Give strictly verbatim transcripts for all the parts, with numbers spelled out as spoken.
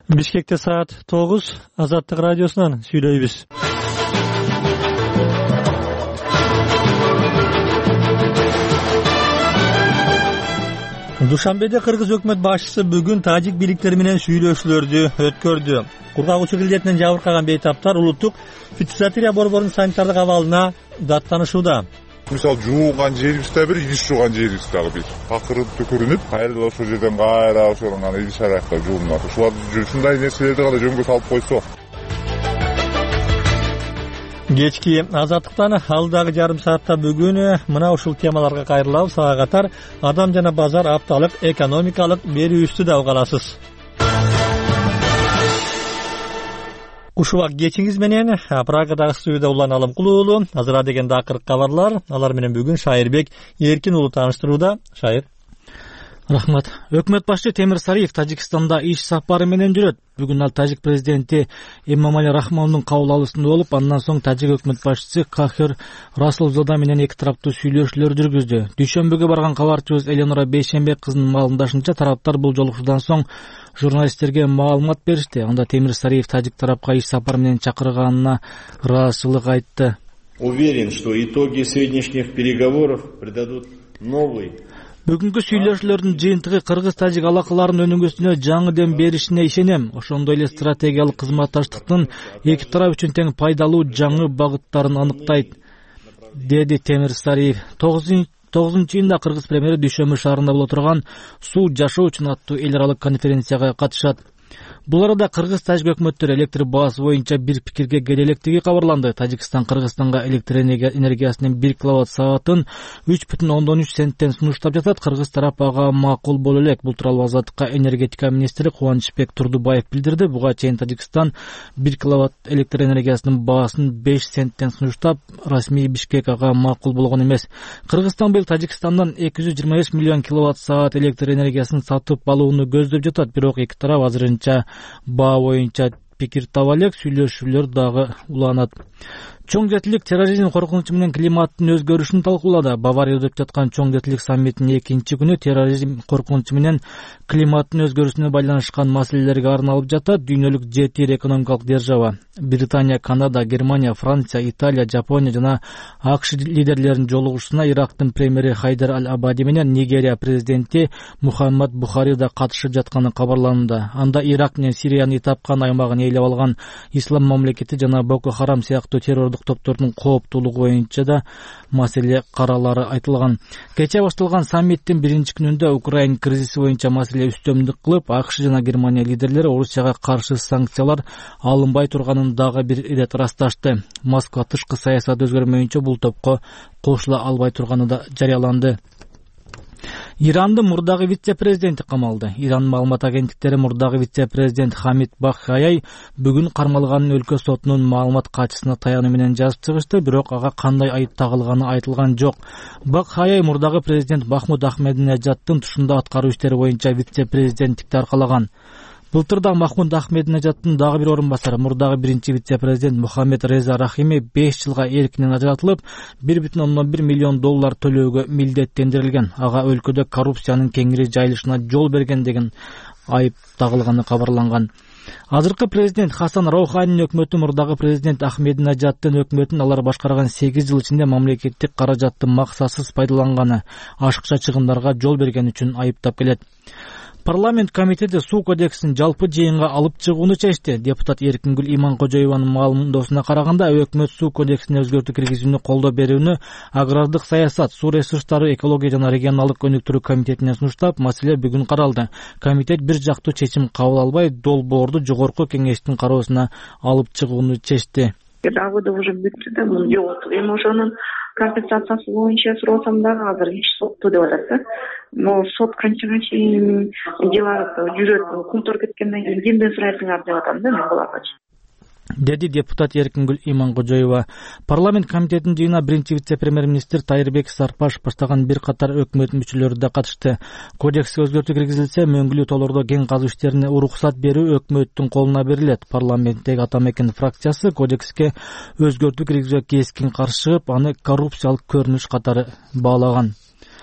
Бишкекте саат тогуз, Азаттык радиосунан сүйлөйбүз. Душанбеде кыргыз өкмөт башчысы бүгүн тажик бийликтери менен сүйлөшүүлөрдү өткөрдү. Кургагучу килдетинен жабыркаган бейтаптар улуттук фитосанитария борборунун санитардык абалына даттанышууда. Мисалы жууган жерибизде бир, идиш жууган жерибиз дагы бир. Акырын төкөрүнүп, кайра ошол жерден кайра ошол гана идиш аракта жуунат. Ушуларды ушундай нерселерди гана жөнгө салып койсо. Кечки Азаттыктан алдагы жарым саатта бүгүн мына ушул темаларга кайрылабыз. Ага катар адам жана базар апталык экономикалык берүүбүздү да угаласыз. Кушубак кечиңиз менен Прагадагы студияда Улан Алымкулуу уулу. Азыр дегенде акыркы кабарлар. Алар менен бүгүн Шайырбек Эркин уулу тааныштырууда. Шайыр. Рахмат. Өкмөт башчы Темир Сариев Тажикстанда иш сапары менен жүрөт. Бүгүн ал тажик президенти Эмомали Рахмондун кабыл алуусунда болуп, андан соң тажик өкмөт башчысы Кахир Расулзода менен эки тараптуу сүйлөшүүлөр жүргүздү. Дүйшөмбүгө барган кабарчыбыз Эленора Бейшембек кызынын маалымдашынча, тараптар бул жолугушуудан соң журналисттерге маалымат беришти. Анда Темир Сариев тажик тарапка иш сапар менен чакырганына ыраазычылык айтты. Уверен, что итоги сегодняшних переговоров придадут новый. Бүгүнкү сүйлөшүүлөрдүн жыйынтыгы кыргыз-тажик алакаларынын өнүгүүсүнө жаңы дем беришине ишенем. Ошондой эле стратегиялык кызматташтыктын эки тарап үчүн тең пайдалуу жаңы багыттарын аныктайт, деди Темир Сариев. тогузунчу июнда кыргыз премьери Дүйшөмбү шаарында боло турган Суу жашоо үчүн аттуу эл аралык конференцияга катышат. Бул арада кыргыз-тажик өкмөттөрү электр баасы боюнча бир пикирге келе электиги кабарланды. Тажикстан Кыргызстанга электр энергиясынын бир киловатт саатын үч бүтүн ондон үч центтен сунуштап жатат. Кыргыз тарап ага макул боло элек. Бул тууралуу Азаттыкка энергетика министри Кубанычбек Турдубаев билдирди. Буга чейин Тажикстан бир киловатт электр энергиясынын баасын беш центтен сунуштап, расмий Бишкек ага макул болгон эмес. Кыргызстан быйыл Тажикстандан эки жүз жыйырма беш миллион киловатт саат электр энергиясын сатып алууну көздөп жатат. Бирок эки тарап азырынча баа боюнча пикир таба элек. Сүйлөшүүлөр дагы уланат. Чоң жетилик терроризм коркунучу менен климаттын өзгөрүшүн талкуулады. Баварияда өтүп жаткан Чоң жетилик саммитинин экинчи күнү терроризм коркунучу менен климаттын өзгөрүшүнө байланышкан маселелерге арналып жатат. Дүйнөлүк жети ир экономикалык держава Британия, Канада, Германия, Франция, Италия, Жапония жана АКШ лидерлеринин жолугушуусуна Ирактын премьери Хайдар Аль-Абади менен Нигерия президенти Мухаммад Бухари да катышып жатканы кабарланды. Анда Ирак менен Сирияны тапкан аймагын ээлеп алган Ислам мамлекети жана Боко Харам сыяктуу террордук топтордун кооптуулугу боюнча да маселе каралары айтылган. Кечээ башталган саммиттин биринчи күнүндө Украина кризиси боюнча маселе үстөмдүк кылып, АКШ жана Германия лидерлери Орусияга каршы санкциялар алынбай турганын дагы бир ирет ырасташты. Москва тышкы саясат өзгөрмөйүнчө бул топко кошула албай турганы да жарыяланды. Ирандын мурдагы вице-президенти камалды. Иран маалымат агенттиктери мурдагы вице-президент Хамид Баххаяй бүгүн кармалганын өлкө сотунун маалымат катчысына таянуу менен жазып чыгышты, бирок ага кандай айып тагылганы айтылган жок. Баххаяй мурдагы президент Махмуд Ахмединежадтын тушунда аткаруу иштери боюнча вице-президенттикти аркалаган. Былтырда Махмуд Ахмединежадтын дагы бир орун басары, мурдагы биринчи вице-президент Мухаммед Реза Рахими беш жылга эркинен ажыратылып, бир бүтүн ондон бир миллион доллар төлөөгө милдеттендирилген. Ага өлкөдө коррупциянын кеңири жайылышына жол берген деген айып тагылганы кабарланган. Азыркы президент Хасан Рауханинин өкмөтү мурдагы президент Ахмединежадтын өкмөтүн алар башкарган сегиз жыл ичинде мамлекеттик каражатты максатсыз пайдаланганы, ашыкча чыгымдарга жол берген үчүн айыптап келет. Парламент комитети суу кодексин жалпы жыйынга алып чыгууну чечти. Депутат Эркингүл Иманкожоеванын маалымдоосуна караганда, өкмөт суу кодексине өзгөртүү киргизүүнү колдоо берүүнү агрардык саясат, суу ресурстары, экология жана регионалдык өнүктүрүү комитетине сунуштап, маселе бүгүн каралды. Комитет бир жактуу чечим кабыл албай, долбоорду жогорку кеңештин кароосуна алып чыгууну чечти. Равыда уже бүтү да, бул жок. Эми ошонун компенсациясы боюнча сурасам дагы азыр иш сотто деп атат. Но сот канчага чейин дела жүрөт, кумтор кеткенден кийин кимден сурайсыңар деп атам да мен буларга. Деди депутат Эркингүл Иманкожоева. Парламент комитетинин жыйынына биринчи вице-премьер-министр Тайырбек Сарпаш баштаган бир катар өкмөт мүчөлөрү да катышты. Кодекске өзгөртүү киргизилсе, мөңгүлүү тоолордо кен казуу иштерине уруксат берүү өкмөттүн колуна берилет. Парламенттеги Атамекен фракциясы кодекске өзгөртүү киргизүүгө кескин каршы чыгып, аны коррупциялык көрүнүш катары баалаган.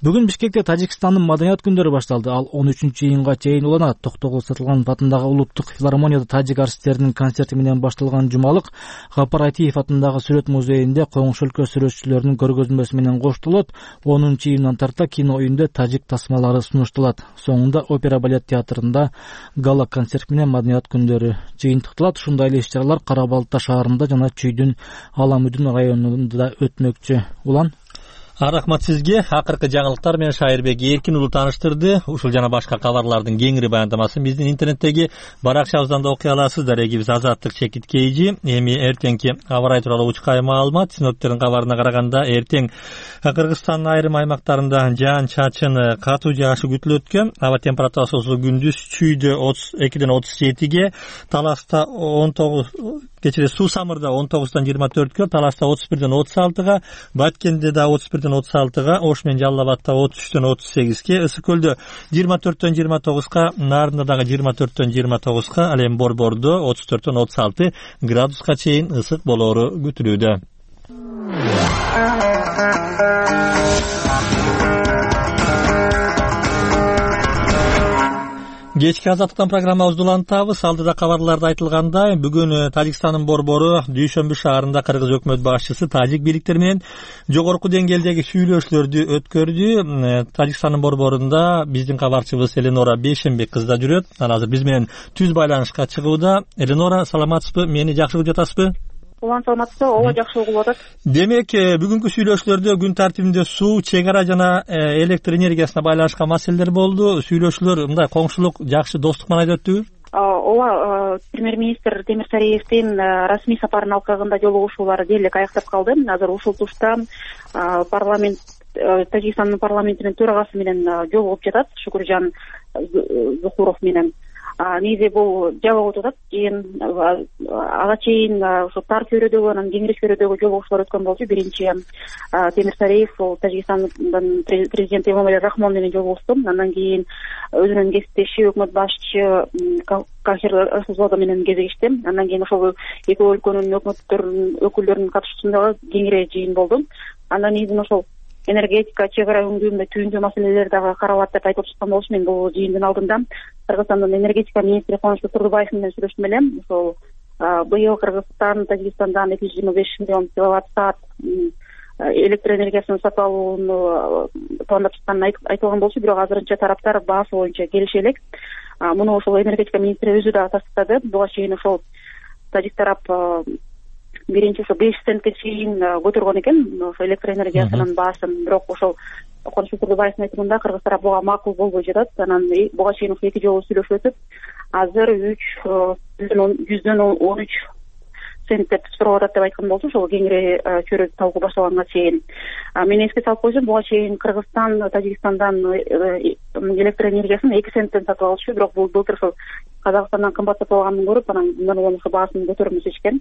Бүгүн Бишкекте Тажикстандын маданият күндөрү башталды. Ал он үчүнчү июнга чейин уланат. Токтогул Сатылганов атындагы улуттук филармонияда тажик артисттеринин концерти менен башталган жумалык Гапар Айтиев атындагы сүрөт музейинде Коңшу өлкө сүрөтчүлөрүнүн көргөзмөсү менен коштолот. онунчу июндан тарта кино үйүндө тажик тасмалары сунушталат. Соңунда опера балет театрында гала концерт менен маданият күндөрү жыйынтыкталат. Ушундай эле иш-чаралар Кара Балта шаарында жана Чүйдүн Аламүдүн районунда өтмөкчү. Улан Рахмат сизге. Акыркы жаңылыктар менен Шайырбек Эркин уулу тааныштырды. Ушул жана башка кабарлардын кеңири баяндамасын биздин интернеттеги баракчабыздан да окуй аласыздар. Эгибиз Азаттык Чекит Кейжи. Эми эртеңки аба ырайы тууралуу учкай маалымат. Синоптиктердин кабарына караганда эртең Кыргызстандын айрым аймактарында жаан чачын катуу жаашы күтүлөт экен. Аба температурасы күндүз Чүйдө отуз экиден отуз жетиге, Таласта он тогуз, кечээ Суу Самырда он тогуздан жыйырма төрткө, Таласта отуз бирден отуз алтыга, Баткенде да отуз бирден отуз алтыга, Ош менен Жалал Абадта отуз үчтөн отуз сегизге, Ысык көлдө жыйырма төрттөн жыйырма тогузга, Нарында дагы жыйырма төрттөн жыйырма тогузга, ал эми Борбордо отуз төрттөн отуз алты градуска чейин ысык болоору күтүлүүдө. Кечки Азаттыктан программабызды улантабыз. Алдыда кабарларда айтылгандай, бүгүн Тажикстандын борбору Дүйшөмбү шаарында кыргыз өкмөт башчысы тажик бийликтери менен жогорку деңгээлдеги сүйлөшүүлөрдү өткөрдү. Тажикстандын борборунда биздин кабарчыбыз Эленора Бейшембек кыз да жүрөт. Ал азыр биз менен түз байланышка чыгууда. Эленора, саламатсызбы? Мени жакшы угуп жатасызбы? Улан саламатсызбы? Ооба, жакшы угуп атат. Демек, бүгүнкү сүйлөшүүлөрдө күн тартибинде суу, чек ара жана электр энергиясына байланышкан маселелер болду. Сүйлөшүүлөр мындай коңшулук, жакшы достук маанайда өттүбү? Ооба, премьер-министр Темир Сариевдин расмий сапарынын алкагында жолугушуулары дээрлик аяктап калды. Азыр ушул тушта парламент Тажикстандын парламентинин төрагасы менен жолугуп жатат, Шукуржан Зухуров менен. Негизи бул жабылып атат. Кийин ага чейин ошо тар чөйрөдөгү, анан кеңирек чөйрөдөгү жолугушуулар өткөн болчу. Биринчи Темир Сариев бул Тажикстандын президенти Эмомали Рахмон менен жолугушту. Андан кийин өзүнүн кесиптеши өкмөт башчы Кахир Расулзода менен кезигишти. Андан кийин ошол эки өлкөнүн өкмөттөрүнүн өкүлдөрүнүн катышуусунда кеңири жыйын болду. Андан кийин ошол энергетика, чек ара өңдүү, түйүндүү маселелер дагы каралат деп айтып жаткан болчу. Мен бул жыйындын алдында Кыргызстандын энергетика министри Кубаныч Турдубаев менен сүйлөштүм элем. Ошол быйыл Кыргызстан Тажикстандан эки жүз жыйырма беш миллион киловатт саат электр энергиясын сатып алууну пландап жатканын айтылган болчу. Бирок азырынча тараптар баасы боюнча келише элек. Муну ошол энергетика министри өзү дагы тастыктады. Буга чейин ошол тажик тарап биринчиси беш центке чейин көтөргөн экен ошо электр энергиясынын баасын. Бирок ошол Кубаныч Турдубаевдин айтымында Кыргыз тарап буга макул болбой жатат. Анан буга чейин эки жолу сүйлөшүп өтүп, азыр үч жүздөн он үч цент деп сурап атат деп айткан болчу. Ошол кеңири чөйрө талкуу башталганга чейин. Мен эске салып койсом, буга чейин Кыргызстан Тажикстандан электр энергиясын эки центтен сатып алчу. Бирок бул былтыр ошол Казакстандан кымбат сатып алганын көрүп, анан мындан улам ошо баасын көтөрүүнү чечкен.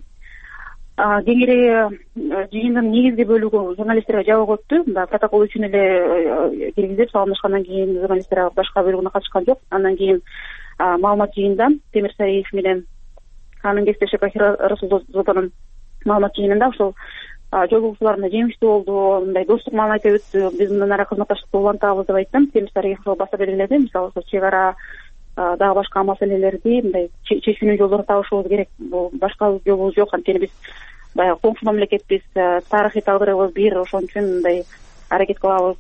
Кеңири жыйындын негизги бөлүгү журналисттерге жабык өттү. Мында протокол үчүн эле киргизип салымдашкандан кийин журналисттер башка бөлүгүнө катышкан жок. Андан кийин маалымат жыйында Темир Сариев менен анын кесиптеши Кахир Расулзоданын маалымат жыйынында ошол жолугушууларында жемиштүү болду, мындай достук маанайда өттү. Биз мындан ары кызматташтыкты улантабыз деп айттым. Темир Сариев баса белгиледи. Мисалы ошо чек ара дагы башка маселелерди мындай чечүүнүн жолдорун табышыбыз керек. Бул башка жолубуз жок. Анткени биз баягы коңшу мамлекетпиз, тарыхый тагдырыбыз бир, ошон үчүн мындай аракет кылабыз.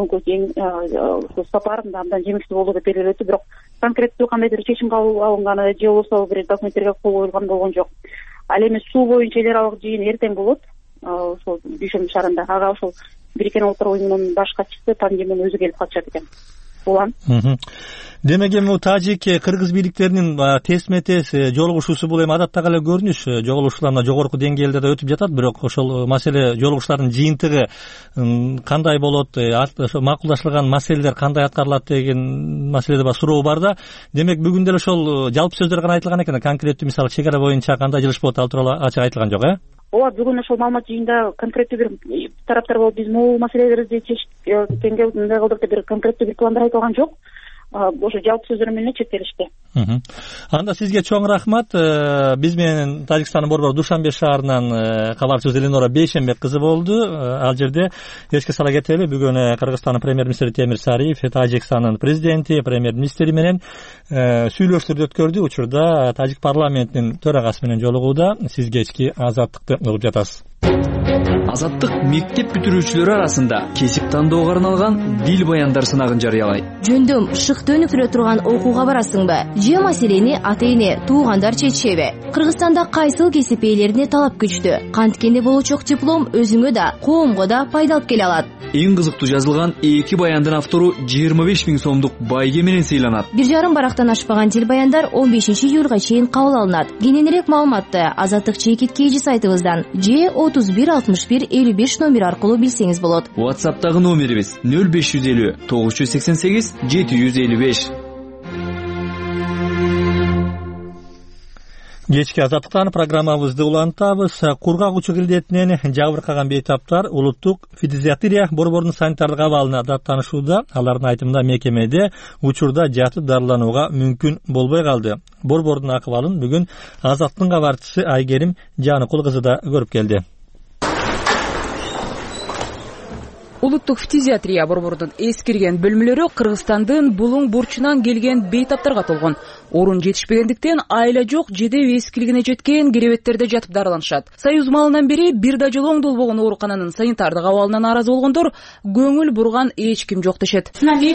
Бүгүнкү сапар абдан жемиштүү болду деп белгиледи. Бирок конкреттүү кандайдыр чечим алынганы же болбосо бир документтерге кол коюлган болгон жок. Ал эми суу боюнча эл аралык жыйын эртең болот. Ошол Дүйшөмбү шаарында. Ага ошол Бириккен Улуттар уюмунун баш катчысы Пан Ги Мун өзү келип катышат экен. Улан. Демек эми тажик кыргыз бийликтеринин тесме тес жолугушуусу бул эми адаттагы эле көрүнүш. Жолугушуулар жогорку деңгээлде да өтүп жатат, бирок ошол маселе жолугушуулардын жыйынтыгы кандай болот, макулдашылган маселелер кандай аткарылат деген маселеде бар суроо бар да. Демек бүгүн деле ошол жалпы сөздөр гана айтылган экен. Конкреттүү мисалы чек ара боюнча кандай жылыш болот, ал тууралуу ачык айтылган жок, э? Ооба, бүгүн ошол маалымат жыйында конкреттүү бир тараптар болуп биз могул маселелерди чечкенге мындай кылдык деп бир конкреттүү бир пландар айтылган жок. ошо жалпы сөздөр менен чектелишти. Анда сизге чоң рахмат. Биз менен Тажикстандын борбору Душанбе шаарынан кабарчыбыз Эленора Бейшенбек кызы болду. Ал жерде эске сала кетели, бүгүн Кыргызстандын премьер-министри Темир Сариев, Тажикстандын президенти, премьер-министри менен сүйлөшүүлөрдү өткөрдү. Учурда Тажик парламентинин төрагасы менен жолугууда. Сиз кечки Азаттыкты угуп жатасыз. Азаттык мектеп бүтүрүүчүлөр арасында кесип тандоого арналган дил баяндар сынагын жарыялайт. Жөндөм шыкты өнүктүрө турган окууга барасыңбы? Же маселени ата-эне, туугандар чечеби? Кыргызстанда кайсыл кесип ээлерине талап күчтүү? Канткенде болочок диплом өзүңө да, коомго да пайда алып келе алат. Эң кызыктуу жазылган эки баяндын автору жыйырма беш миң сомдук байге менен сыйланат. Бир жарым барактан ашпаган дил баяндар он бешинчи июлга чейин кабыл алынат. Кененирээк маалыматты Азаттык чекит кейжи сайтыбыздан же отуз бир алтымыш бир элүү беш номер аркылуу билсеңиз болот. WhatsApp'тагы номерибиз нөл беш жүз элүү тогуз жүз сексен сегиз жети жүз элүү беш. Кечки Азаттыктан программабызды улантабыз. Кургак учук илдетинен жабыркаган бейтаптар улуттук фтизиатрия борборунун санитардык абалына даттанышууда. Алардын айтымында мекемеде учурда жатып дарыланууга мүмкүн болбой калды. Борбордун акыбалын бүгүн Азаттыктын кабарчысы Айгерим Жаныкул кызы да көрүп келди. Улуттук фтизиатрия борборунун эскирген бөлмөлөрү Кыргызстандын булуң бурчунан келген бейтаптарга толгон. Орун жетишпегендиктен айла жок жеде эскилигине жеткен керебеттерде жатып дарыланышат. Союз малынан бери бир да жолу оңдолбогон оорукананын санитардык абалынан нааразы болгондор көңүл бурган эч ким жок дешет.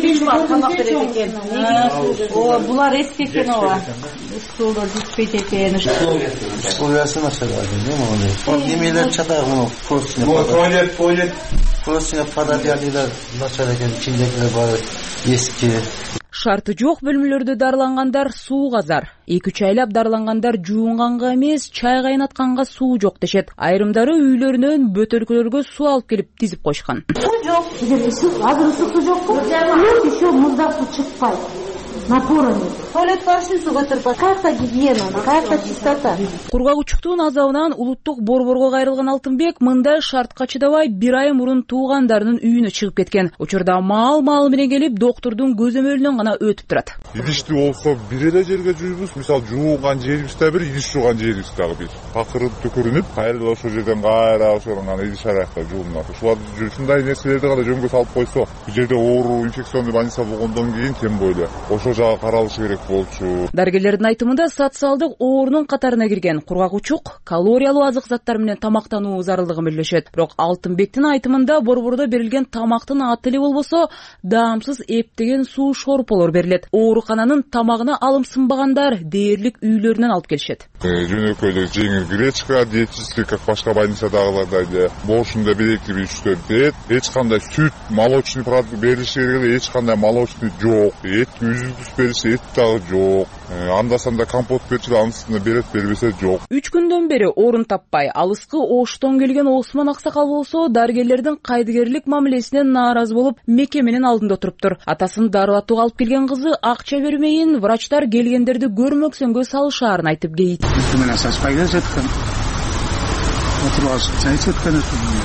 Булар эски экен ооба. Столдор жетпейт экен. Условиясы начар. Немелер чатагы просто. Туалет, туалет. Просто пододеяльдер начар экен, içindekilер бар эски. Шарты жок бөлмөлөрдө дарылангандар сууга зар. эки үч айлап дарылангандар жуунганга эмес, чай кайнатканга суу жок дешет. Айрымдары үйлөрүнөн бөтөлкөлөргө суу алып келип тизип койшкан. Суу жок, азыр суу жокпу? Нет, еще мурда суу чыкпайт. Напора нет. Туалет барышын суу көтөрүп, кайякта гигиена, кайякта чистота. Кургак учуктун азабынан улуттук борборго кайрылган Алтынбек мындай шартка чыдабай бир ай мурун туугандарынын үйүнө чыгып кеткен. Учурда маал-маал менен келип доктурдун көзөмөлүнөн гана өтүп турат. Идишти болсо бир эле жерге жуйбуз, мисалы жууган жерибиз да бир, идиш жууган жерибиз дагы бир. Акырын төкөрүнүп, кайра ошол жерден кайра ошол гана идиш аракка жуулнат. Ушуларды ушундай нерселерди гана жөнгө салып койсо, бул жерде оору инфекционный больница болгондон кийин тем более ошол жагы каралышы керек болчу. Дарыгерлердин айтымында социалдык оорунун катарына кирген кургак учук калориялуу азык заттар менен тамактануу зарылдыгын билдиришет. Бирок Алтынбектин айтымында борбордо берилген тамактын аты эле болбосо, даамсыз эптеген суу шорполор берилет. Оорукананын тамагына алым сынбагандар дээрлик үйлөрүнөн алып келишет. Жөнөкөй эле жеңил гречка, диетический, как башка больницадагылардай эле бошунда бир-эки үчтөн эт, эч кандай сүт, молочный продукт берилиши керек эле, эч кандай молочный жок. Эт үзүлүш бериши эт дагы жок. Анда-санда компот берчү, анысында берет, бербесе жок. үч күндөн бери орун таппай, алыскы Оштон келген Осман Аксакал болсо, дарыгерлердин кайдыгерлик мамилесинен нааразы болуп, мекеменин алдында отуруптур. Атасын дарылатууга алып келген кызы акча бермейин, врачтар келгендерди көрмөксөнгө салышаарын айтып кейит. Үстү менен сачпайга жаткан. Отурган чай чөткөн.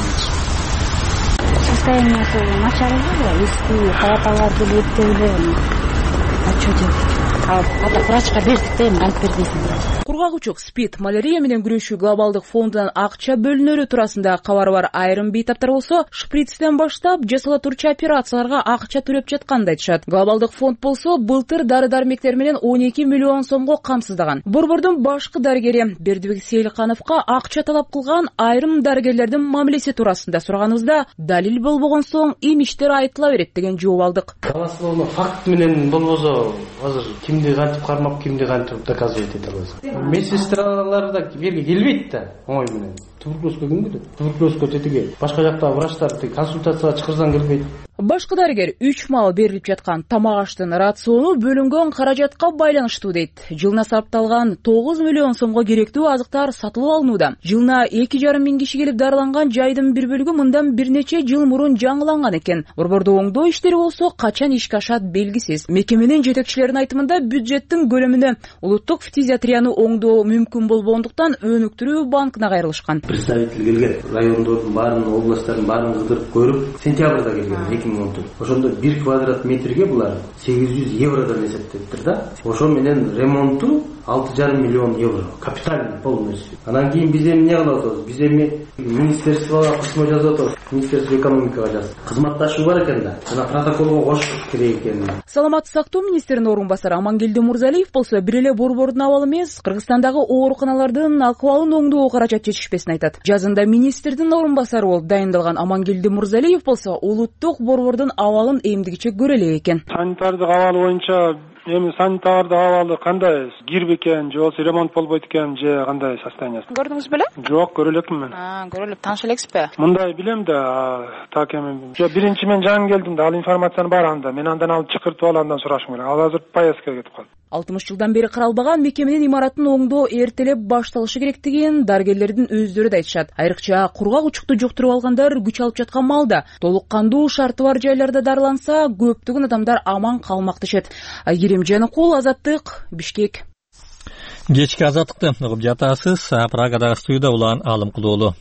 Состояниясы начар эле, эски палаталарды эптейле. А что делать? А врачка бердик да, эми алып бербейсиң. Кургак учук, СПИД, малярия менен күрөшүү глобалдык фондунан акча бөлүнөрү туурасында кабар бар айрым бейтаптар болсо, шприцтен баштап жасала турчу операцияларга акча төлөп жатканын айтышат. Глобалдык фонд болсо, былтыр дары-дармектер менен он эки миллион сомго камсыздаган. Борбордун башкы дарыгери Бердибек Сейилкановго акча талап кылган айрым дарыгерлердин мамилеси туурасында сураганыбызда, далил болбогон соң имиштер айтыла берет деген жооп алдык. Талашуулуу факт менен болбосо, азыр кимди кантип кармап, кимди кантип доказывать эте аласың? Медсестралар да жерге келбейт да, оңой менен. Туберкулезге ким келет? Туберкулезге тетиге башка жакта врачтарды консультацияга чакырсаң келбейт. Башкы дарыгер үч мал берилип жаткан тамак аштын рациону бөлүнгөн каражатка байланыштуу дейт. Жылына сарпталган тогуз миллион сомго керектүү азыктар сатылып алынууда. Жылына эки жарым миң киши келип дарыланган жайдын бир бөлүгү мындан бир нече жыл мурун жаңыланган экен. Борбордо оңдоо иштери болсо качан ишке ашат белгисиз. Мекеменин жетекчилеринин айтымында бюджеттин көлөмүнө улуттук фтизиатрияны оңдоо мүмкүн болбогондуктан өнүктүрүү банкына кайрылышкан. Представитель келген, райондордун баарын, областтардын баарын кыдырып көрүп, сентябрда келген, эки миң ремонту. Ошондо бир квадрат метрге булар сегиз жүз евродон эсептептир да. Ошо менен ремонту алты жарым миллион евро. Капитальный полностью. Анан кийин биз эми эмне кылып атабыз? Биз эми министерствого письмо жазып атабыз. Министерство экономикага жазып. Кызматташуу бар экен да. Жана протоколго кошуш керек экен. Саламаттык сактоо министринин орун басары Амангелди Мурзалиев болсо бир эле борбордун абалы эмес, Кыргызстандагы ооруканалардын акыбалын оңдоо каражат жетишпесин айтат. Жазында министрдин орун басары болуп дайындалган Амангелди Мурзалиев болсо улуттук борбордун абалын эмдигиче көрө элек экен. Санитардык абалы боюнча эми санитардык абалы кандай? Кирби экен, же болбосо ремонт болбойт экен, же кандай состояниясы? Көрдүңүз беле? Жок, көрө элекмин мен. А, көрө элек, тааныш элексизби? Мындай билем да, так эми. Жо биринчи мен жаңы келдим да, ал информацияны бар анда. Мен андан алып чакыртып алып андан сурашым керек. Ал азыр поездкага кетип калды. алтымыш жылдан бери каралбаган мекеменин имаратын оңдоо эртелеп башталышы керектигин дарыгерлердин өздөрү да айтышат. Айрыкча кургак учукту жуктуруп алгандар күч алып жаткан малда толук кандуу шарты бар жайларда дарыланса, көптөгөн адамдар аман калмак дешет. Айгерим Жаныкул, Азаттык, Бишкек. Кечки азаттыкты угуп жатасыз. Прагадагы студияда Улан Алымкулуулу.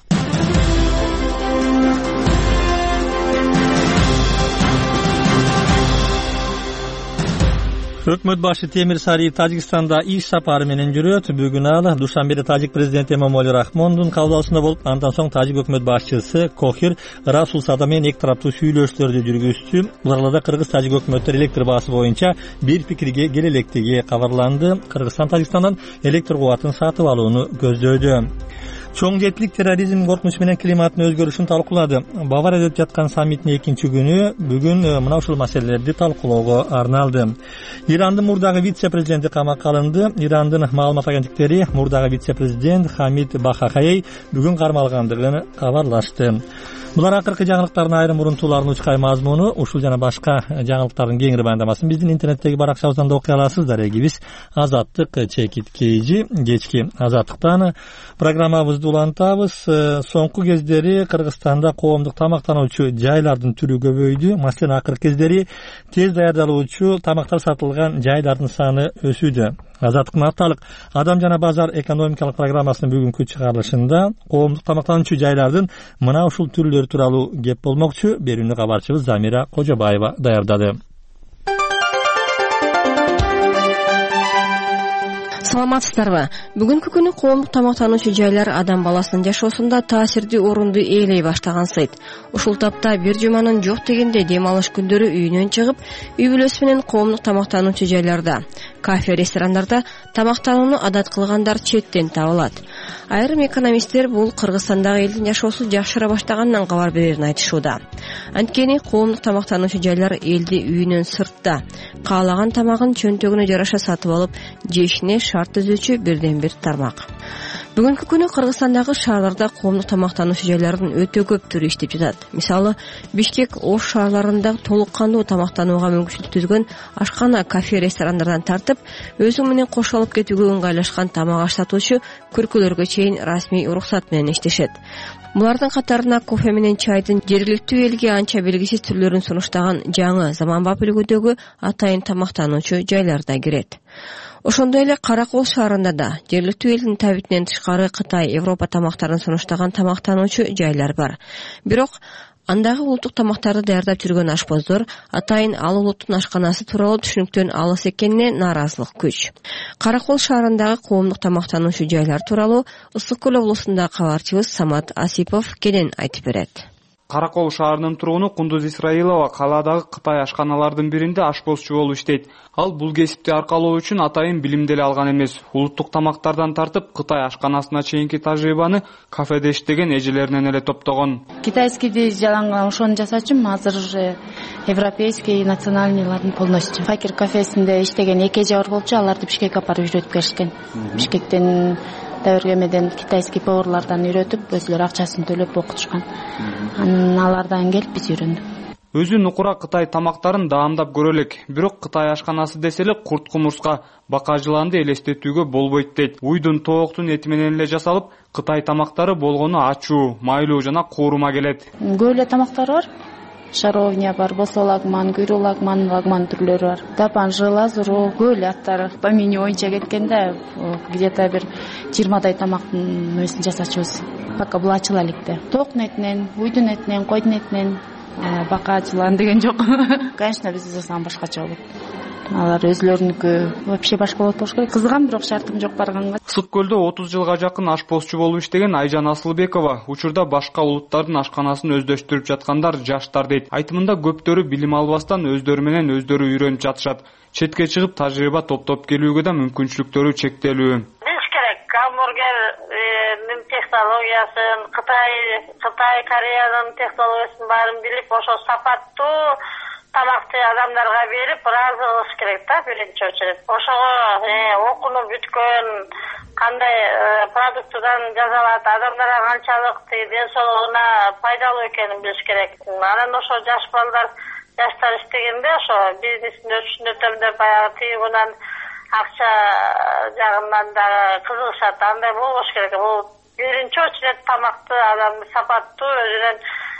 Өкмөт башы Темир Сариев Тажикстанда иш сапары менен жүрөт. Бүгүн ал Душанбеде тажик президенти Эмомали Рахмондун кабылдасында болуп, андан соң тажик өкмөт башчысы Кохир Расулсада менен эки тараптуу сүйлөшүүлөрдү жүргүздү. Буларда кыргыз-тажик өкмөттөр электр баасы боюнча бир пикирге келе электиги кабарланды. Кыргызстан Тажикстандан электр кубатын сатып алууну көздөдү. Чоң жетилик терроризм коркунуч менен климаттын өзгөрүшүн талкуулады. Баварияда өтүп жаткан саммиттин экинчи күнү бүгүн мына ушул маселелерди талкуулоого арналды. Ирандын мурдагы вице-президенти камакка алынды. Ирандын маалымат агенттиктери мурдагы вице-президент Хамид Бахахай бүгүн кармалгандыгын кабарлашты. Булар акыркы жаңылыктардын айрым урунтууларын учкай мазмуну, ушул жана башка жаңылыктардын кеңири баяндамасын биздин интернеттеги баракчабыздан да окуй аласыздар. Дарегибиз Азаттык чекит кейжи. Кечки Азаттыктан программабызды улантабыз. Соңку кездери Кыргызстанда коомдук тамактануучу жайлардын түрү көбөйдү. Маселен, акыркы кездери тез даярдалуучу тамактар сатылган жайлардын саны өсүүдө. Азаттыктын апталык Адам жана базар экономикалык программасынын бүгүнкү чыгарылышында коомдук тамактануучу жайлардын мына ушул түрлөрү тууралуу кеп болмокчу. Берүүнү кабарчыбыз Замира Кожобаева даярдады. Саламатсыздарбы? Бүгүнкү күнү коомдук тамактануучу жайлар адам баласынын жашоосунда таасирдүү орунду ээлей баштаган сайт. Ушул тапта бир жуманын жок дегенде дем алыш күндөрү үйүнөн чыгып, үй бүлөсү менен коомдук тамактануучу жайларда, кафе, ресторандарда тамактанууну адат кылгандар четтен табылат. Айрым экономисттер бул Кыргызстандагы элдин жашоосу жакшыра баштаганынан кабар берерин айтышууда. Анткени коомдук тамактануучу жайлар элди үйүнөн сыртта каалаган тамагын чөнтөгүнө жараша сатып алып жешине шарт түзүүчү бирден бир тармак. Бүгүнкү күнү Кыргызстандагы шаарларда коомдук тамактануучу жайлардын өтө көп түрү иштеп жатат. Мисалы, Бишкек, Ош шаарларында толук кандуу тамактанууга мүмкүнчүлүк түзгөн ашкана, кафе, ресторандардан тартып, өзү менен кош алып кетүүгө ыңгайлашкан тамак аш сатуучу көркөлөргө чейин расмий уруксат менен иштешет. Булардын катарына кофе менен чайдын жергиликтүү элге анча белгисиз түрлөрүн сунуштаган жаңы заманбап үлгүдөгү атайын тамактануучу жайлар да кирет. Ошондой эле Каракол шаарында да жергиликтүү элдин табитинен тышкары Кытай, Европа тамактарын сунуштаган тамактануучу жайлар бар. Бирок андагы улуттук тамактарды даярдап жүргөн ашпоздор атайын ал улуттун ашканасы тууралуу түшүнүктөн алыс экенине нааразылык күч. Каракол шаарындагы коомдук тамактануучу жайлар тууралуу Ысык көл облусундагы кабарчыбыз Самат Асипов кенен айтып берет. Каракол шаарынын тургуну Кундуз Исраилова калаадагы Кытай ашканалардын биринде ашпозчу болуп иштейт. Ал бул кесипти аркалоо үчүн атайын билим деле алган эмес. Улуттук тамактардан тартып Кытай ашканасына чейинки тажрыйбаны кафеде иштеген эжелеринен эле топтогон. Китайскийди жалаңган ошону жасачым, азыр европейский, национальныйлардын полностью. Факир кафесинде иштеген эки эже бар болчу, аларды Бишкекке апарып үйрөтүп келишкен. Бишкектен дәвергемеден китайский поварлардан үйрөтүп, өзүлөр акчасын төлөп окутушкан. Анан алардан келип биз үйрөндүк. Өзү нукура Кытай тамактарын даамдап көрө элек, бирок Кытай ашканасы десе эле курт кумурска, бака жыланды элестетүүгө болбойт дейт. Уйдун, тооктун эти менен эле жасалып, Кытай тамактары болгону ачуу, майлуу жана куурума келет. Көп эле тамактар бар. Шаровня бар, босолагман, күйрүлагман, лагман түрлөрү бар. Тапанжы, лазуру, көп эле аттары. По меню боюнча кеткенде где-то бир жыйырмадай тамактын өзүн жасачубуз. Пока бул ачыла электе. Токтун этинен, уйдун этинен, койдун этинен бакаачылар деген жок. Конечно, биз жасаган башкача болот. Алар өзлөрүнүкү вообще башка болот болуш керек. Кызыгам, бирок шартым жок барганга. Ысык көлдө отуз жылга жакын ашпозчу болуп иштеген Айжан Асылбекова учурда башка улуттардын ашканасын өздөштүрүп жаткандар жаштар дейт. Айтымында көптөрү билим албастан өздөрү менен өздөрү үйрөнүп жатышат. Четке чыгып тажрыйба топтоп келүүгө да мүмкүнчүлүктөрү чектелүү. Билиш керек, гамбургердин технологиясын, Кытай, Кытай, Кореянын технологиясын баарын билип, ошо сапаттуу тамакты адамдарга берип, ыраазы кылыш керек да, биринчи очередь. Ошого окунуп бүткөн, кандай продуктудан жасалат, адамдарга канчалык ден соолугуна пайдалуу экенин билиш керек. Анан ошо жаш балдар, жаштар иштегенде ошо бизнестин өсүшүн өтөм деп баягы тыйгынан акча жагынан да кызыгышат. Андай болбош керек. Бул биринчи очередь тамакты адамды сапаттуу өзүнүн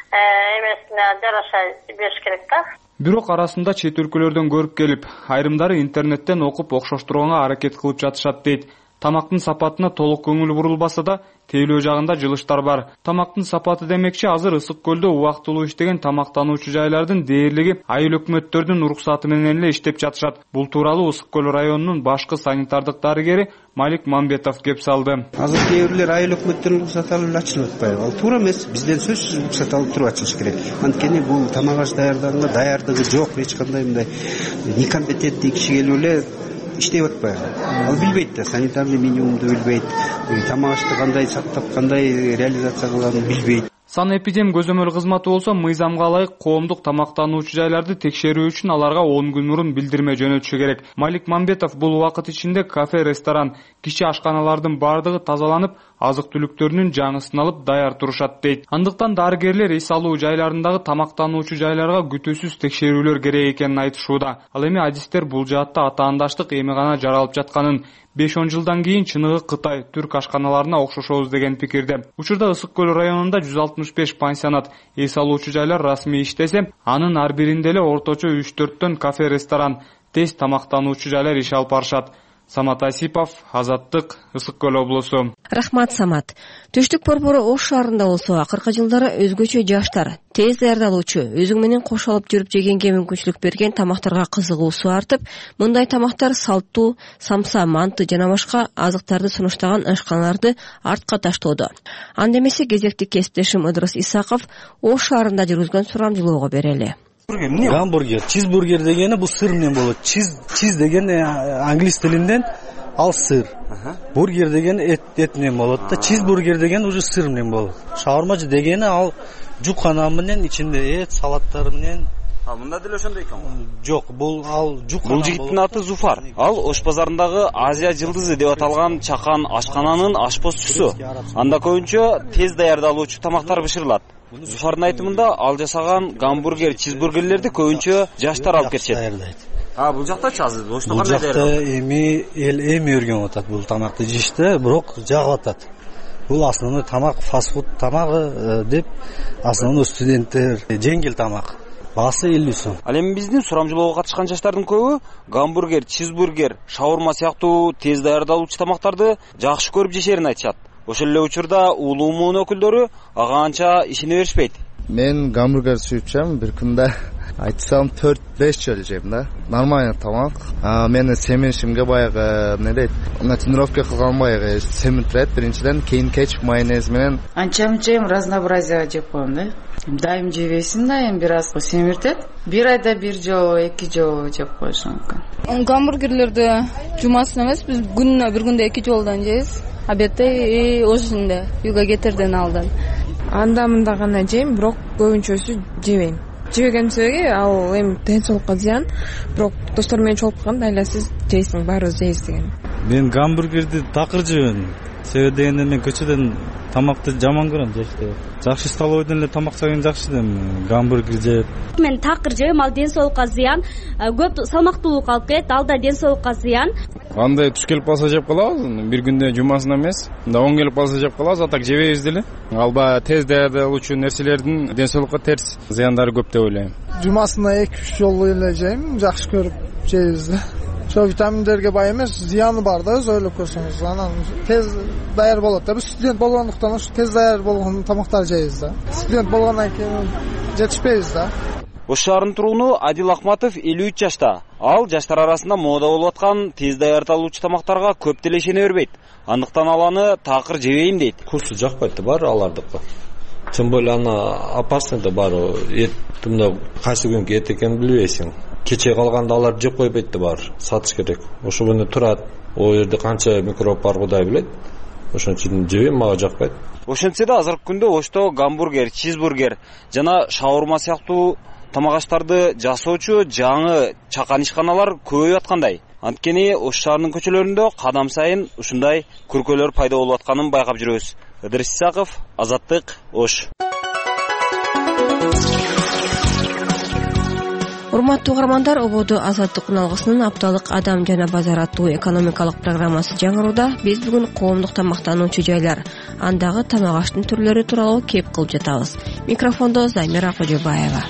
эмесине жараша бериш керек да. Бирок арасында чет өлкөлөрдөн көрүп келип, айрымдары интернеттен окуп окшоштурганга аракет кылып жатышат дейт. Тамактын сапатына толук көңүл бурулбаса да, тейлөө жагында жылыштар бар. Тамактын сапаты демекчи азыр Ысык көлдө убактылуу иштеген тамактануучу жайлардын дээрлиги айыл өкмөттөрдүн уруксаты менен эле иштеп жатышат. Бул тууралуу Ысык көл районунун башкы санитардык дарыгери Малик Мамбетов кеп салды. Азыр кээ бирлер айыл өкмөттөрүн уруксат алып ачылып атпайбы? Ал туура эмес. Бизден сөзсүз уруксат алып туруп ачылыш керек. Анткени бул тамак аш даярдаганга даярдыгы жок, эч кандай мындай некомпетенттүү киши келип эле иштеп атпайбы? Ал билбейт да, санитарный минимумду билбейт, тамак ашты кандай сактап, кандай реализация кылганын билбейт. Санэпидем көзөмөл кызматы болсо мыйзамга ылайык коомдук тамактануучу жайларды текшерүү үчүн аларга он күн мурун билдирме жөнөтүшү керек. Малик Мамбетов бул убакыт ичинде кафе, ресторан, кичи ашканалардын бардыгы тазаланып, азык-түлүктөрүнүн жаңысын алып даяр турушат дейт. Андыктан дарыгерлер эс алуу жайларындагы тамактануучу жайларга күтүүсүз текшерүүлөр керек экенин айтышууда. Ал эми адистер бул жаатта атаандаштык эми гана жаралып жатканын, беш он жылдан кийин чыныгы Кытай, түрк ашканаларына окшошобуз деген пикирде. Учурда Ысык көл районунда жүз алтымыш беш пансионат, эс алуучу жайлар расмий иштесе, анын ар биринде эле орточо үч төрттөн кафе, ресторан, тез тамактануучу жайлар иш алып барышат. Самат Асипов, Азаттык, Ысык көл облусу. Рахмат, Самат. Түштүк борбору Ош шаарында болсо, акыркы жылдары өзгөчө жаштар, тез даярдалуучу, өзүң менен кош алып жүрүп жегенге мүмкүнчүлүк берген тамактарга кызыгуусу артып, мындай тамактар салттуу, самса, манты жана башка азыктарды сунуштаган ашканаларды артка таштоодо. Анда эмесе кезекти кесиптешим Ыдырыс Исаков Ош шаарында жүргүзгөн сурамжылоого берели. Гамбургер, чизбургер дегени бул сыр менен болот. Чиз, чиз деген англис тилинен ал сыр. Бургер деген эт, эт менен болот да. Чизбургер деген уже сыр менен болот. Шаурмачы дегени ал жукана менен ичинде эт, салаттар менен. А мында деле ошондой экен го. Жок, бул ал жукана. Бул жигиттин аты Зуфар. Ал Ош базарындагы Азия жылдызы деп аталган чакан ашкананын ашпозчусу. Анда көбүнчө тез даярдалуучу тамактар бышырылат. Зуфардын айтымында ал жасаган гамбургер, чизбургерлерди көбүнчө жаштар алып келишет. А бул жактачы азыр Ошто кандай даярдалат? Бул жакта эми эл эми өргөн атат бул тамакты жешти, бирок жагып атат. Бул основной тамак, фастфуд тамагы деп основной студенттер жеңил тамак. Басы элүү сом. Ал эми биздин сурамжылоого катышкан жаштардын көбү гамбургер, чизбургер, шаурма сыяктуу тез даярдалуучу тамактарды жакшы көрүп жешерин айтышат. Ошол эле учурда улуу муун өкүлдөрү ага анча ишене беришпейт. Мен гамбургер сүйүп жейм, бир күндө айтсам төрт беш жолу жейм да. Нормальный тамак. А мени семенишимге баягы эмне дейт? На тренировка кылган баягы семинтирет биринчиден, кийин кетчуп майонез менен. Анча-мынча эми разнообразие жеп коем да. Дайым жебейсиң да, эми бир аз семиртет. Бир айда бир жолу, эки жолу жеп коюш мүмкүн. Гамбургерлерди жумасына эмес, биз күнүнө бир күндө эки жолдан жейбиз. Обедте и ошунда үйгө кетерден алдын. Анда мында гана жейм, бирок көбүнчөсү жебейм. Жебеген себеби ал эми ден соолукка зыян, бирок достор менен чогулуп калганда айласыз жейсиң, баарыбыз жейбиз деген. Мен гамбургерди такыр жебем. Себеби дегенде мен көчөдөн тамакты жаман көрөм жешти. Жакшы столовойдон эле тамак жеген жакшы дейм, гамбургер жеп. Мен такыр жебем, ал ден соолукка зыян, көп салмактуулук алып келет, ал да ден соолукка зыян. Андай туш келип калса жеп калабыз, бир күндө жумасына эмес. Да он келип калса жеп калабыз, а так жебейбиз деле. Ал баягы тез даярдалуучу нерселердин ден соолукка терс зыяндары көп деп ойлойм. Жумасына эки үч жолу эле жейм, жакшы көрүп жейбиз да. Ошо витаминдерге бай эмес, зыяны бар да, өзү ойлоп көрсөңүз. Анан тез даяр болот да. Биз студент болгондуктан ушу тез даяр болгон тамактар жейбиз да. Студент болгондон кийин жетишпейбиз да. Ош шаарынын тургуну Адил Ахматов элүү үч жашта. Ал жаштар арасында мода болуп аткан тез даярдалуучу тамактарга көп деле ишене бербейт. Андыктан ал аны такыр жебейм дейт. Вкусу жакпайт да баары алардыкы. Тем более аны опасный да баары. Эт мында кайсы күнгө эт экенин билбейсиң. Кече калганда алар жеп койбойт да баары. Сатыш керек. Ошо күнү турат. О жерде канча микроб бар Кудай билет. Ошон үчүн жебейм, мага жакпайт. Ошентсе да азыркы күндө Ошто гамбургер, чизбургер жана шаурма сыяктуу тамак аштарды жасоочу жаңы чакан ишканалар көбөйүп аткандай. Анткени Ош шаарынын көчөлөрүндө кадам сайын ушундай күркөлөр пайда болуп атканын байкап жүрөбүз. Ыдырыс Исаков, Азаттык, Ош. Урматтуу угармандар, ободу Азаттык уналгысынын апталык адам жана базар аттуу экономикалык программасы жаңырууда. Биз бүгүн коомдук тамактануучу жайлар, андагы тамак аштын түрлөрү тууралуу кеп кылып жатабыз. Микрофондо Замира Кожобаева.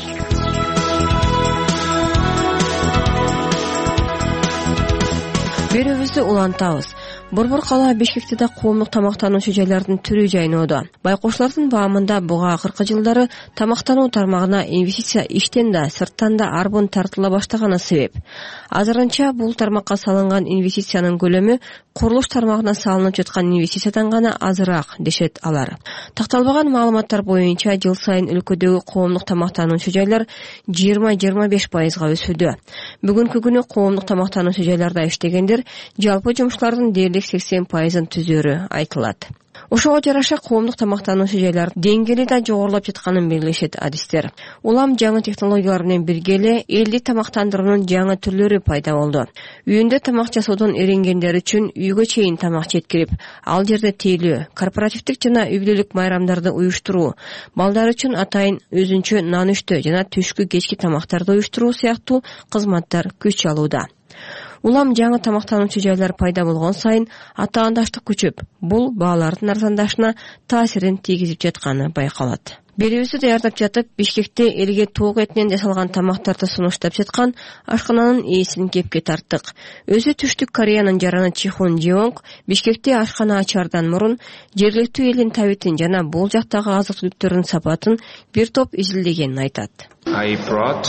Берүүбүздү улантабыз. Борбор кала Бишкекте да коомдук тамактануучу жайлардын түрү жайноодо. Байкоочулардын баамында буга акыркы жылдары тамактануу тармагына инвестиция иштен да, сырттан да арбын тартыла баштаганы себеп. Азырынча бул тармакка салынган инвестициянын көлөмү курулуш тармагына салынып жаткан инвестициядан гана азыраак, дешет алар. Такталбаган маалыматтар боюнча жыл сайын өлкөдөгү коомдук тамактануучу жайлар жыйырма жыйырма беш пайызга өсүүдө. Бүгүнкү күнү коомдук тамактануучу жайларда иштегендер жалпы жумуштардын дээрлик сексен пайызын түзөрү айтылат. Ошого жараша коомдук тамактануучу жайлар деңгээли да жогорулап жатканын белгилешет адистер. Улам жаңы технологиялар менен бирге эле элди тамактандыруунун жаңы түрлөрү пайда болду. Үйүндө тамак жасоодон эренгендер үчүн үйгө чейин тамак жеткирип, ал жерде тейлөө, корпоративдик жана үй бүлөлүк майрамдарды уюштуруу, балдар үчүн атайын өзүнчө нан үштө жана түшкү кечки тамактарды уюштуруу сыяктуу кызматтар күч алууда. Улам жаңы тамактануучу жайлар пайда болгон сайын атаандаштык күчөп, бул баалардын арзандашына таасирин тийгизип жатканы байкалат. Берүүбүздү даярдап жатып, Бишкекте элге тоок этинен жасалган тамактарды сунуштап жаткан ашкананын ээсин кепке тарттык. Өзү Түштүк Кореянын жараны Чихун Жеонг Бишкекте ашкана ачаардан мурун жергиликтүү элдин табитин жана бул жактагы азык-түлүктөрдүн сапатын бир топ изилдегенин айтат. I brought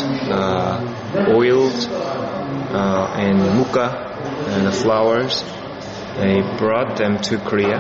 uh, oils uh, and muka and the flowers. I brought them to Korea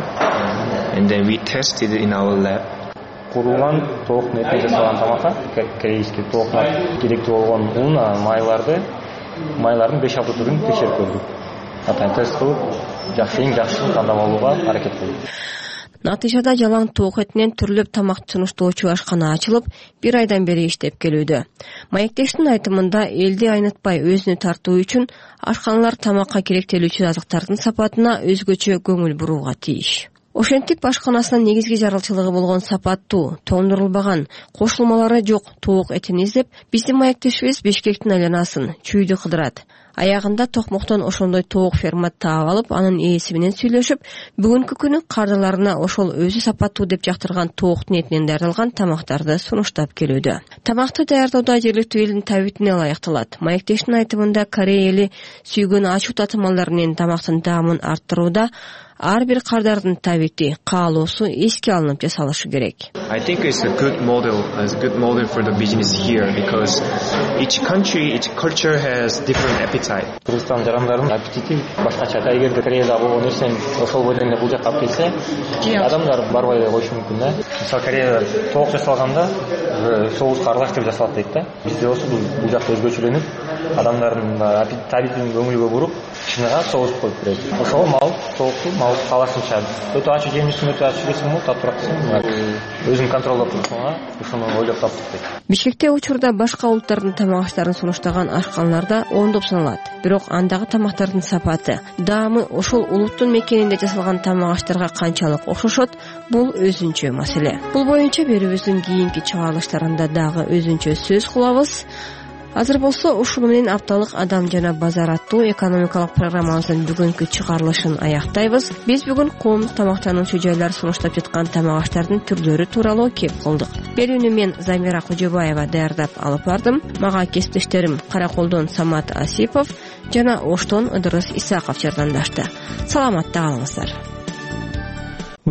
and then we tested it in our lab. Курулган тоок этинен жасалган тамакка корейский тоокко керектүү болгон ун, майларды, майлардын беш алты түрүн текшерип көрдүк. Атайын тест кылып, жакшы эң жакшысын тандап алууга аракет кылдык. Натыйжада жалаң тоок этинен түрлөп тамак сунуштоочу ашкана ачылып, бир айдан бери иштеп келүүдө. Маектештин айтымында элди айнытпай өзүнө тартуу үчүн ашканалар тамакка керектелүүчү азыктардын сапатына өзгөчө көңүл бурууга тийиш. Ошентип ашканасынын негизги жаралчылыгы болгон сапаттуу, тоңдурулбаган, кошулмалары жок тоок этин издеп, биздин маектешибиз Бишкектин айланасын чүйдү кыдырат. Аягында токмоктон ошондой тоок фермат таап алып, анын ээси менен сүйлөшүп, бүгүнкү күнү кардаларына ошол өзү сапаттуу деп жактырган тооктун этинен даярдалган тамактарды сунуштап келүүдө. Тамакты даярдоодо жергиликтүү элдин табитине ылайыкталат. Маектештин айтымында Корея эли сүйгөн ачуу татымалдар менен тамактын даамын арттырууда ар бир кардардын табити, каалоосу эске алынып жасалышы керек. I think it's a good model, it's a good model for the business here because each country, each culture has different appetite. Кыргызстан жарандардын аппетити башкача. Эгерде Кореяда болгон нерсени ошол бойдон эле бул жакка алып келсе, адамдар барбай эле коюшу мүмкүн да. Мисалы Кореяда тоок жасалганда соуска аралаштырып жасалат дейт да. Бизде болсо бул жакта өзгөчөлөнүп, адамдардын табитин көңүлгө буруп, ичине соус коюп берет. Ошол мал, тоокту мал калашынча өтө ачуу жемишин өтө ачуу жесең болот, татырааксың, өзүң контролдоп турсуңа, ушуну ойлоп таптык дейт. Бишкекте учурда башка улуттардын тамак аштарын сунуштаган ашканалар да оңдоп саналат. Бирок андагы тамактардын сапаты, даамы ошол улуттун мекенинде жасалган тамак аштарга канчалык окшошот, бул өзүнчө маселе. Бул боюнча берүүбүздүн кийинки чыгарылыштарында дагы өзүнчө сөз кылабыз. Азыр болсо ушуну менен апталык адам жана базар аттуу экономикалык программабыздын бүгүнкү чыгарылышын аяктайбыз. Биз бүгүн коомдук тамактануучу жайлар сунуштап жаткан тамак аштардын түрлөрү тууралуу кеп кылдык. Берүүнү мен Замира Кожобаева даярдап алып бардым. Мага кесиптештерим Караколдон Самат Асипов жана Оштон Ыдырыс Исаков жардамдашты. Саламатта калыңыздар.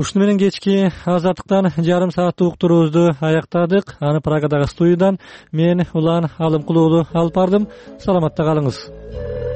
Ушуну менен кечки азаттыктан жарым сааттык уктуруубузду аяктадык. Аны Прагадагы студиядан мен Улан Алымкулуулу алып бардым. Саламатта калыңыз.